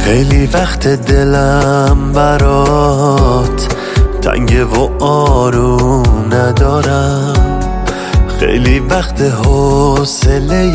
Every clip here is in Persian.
خیلی وقت دلم برات تنگه و آروم ندارم، خیلی وقت حوصله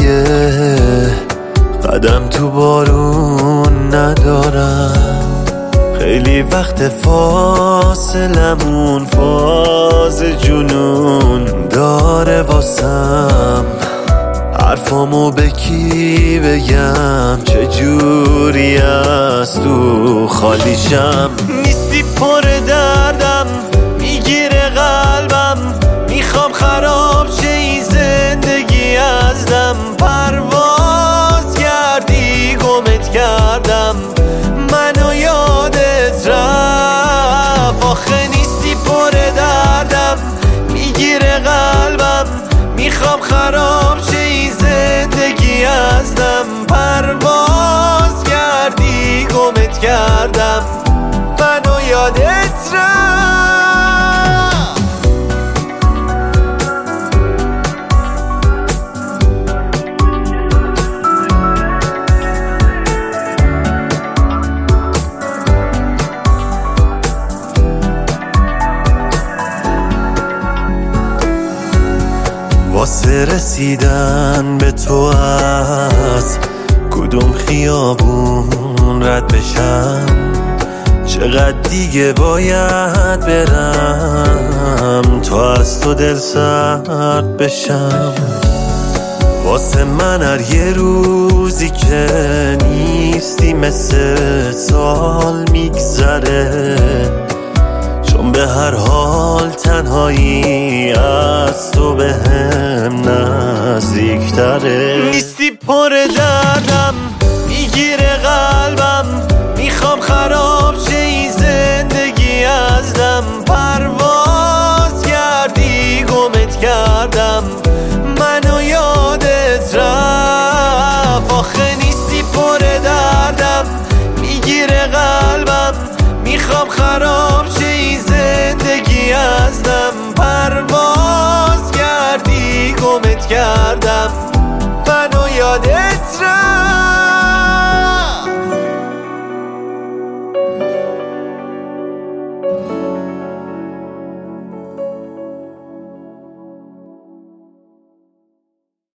قدم تو بارون ندارم، خیلی وقت فاصلمون فاز جنون داره واسم، حرفامو به کی بگم، چجوری از تو خالیشم. نیستی پر دردم، میگیره قلبم، میخوام خراب شه این زندگی از دم، پرواز کردی گمت کردم، منو یادت رفت. آخه نیستی پر دردم، میگیره قلبم، میخوام خراب شه این زندگی از دم، پرواز کردی گمت کردم، منو یادت رفت. واسه رسیدن به تو از کدوم خیابون رد بشم، چقدر دیگه باید برم تا از تو دل سرد بشم. واسه من هر یه روزی که نیستی مثل سال میگذره، چون به هر حال تنهایی از تو به هم نزدیکتره. نیستی پر دردم، میگیره قلبم، میخوام خراب شه این زندگی از دم، پرواز کردی گمت کردم، منو یادت رفت. آخه نیستی پر دردم، میگیره قلبم، میخوام خراب شه این زندگی از دم، پرواز کردی گمت کردم،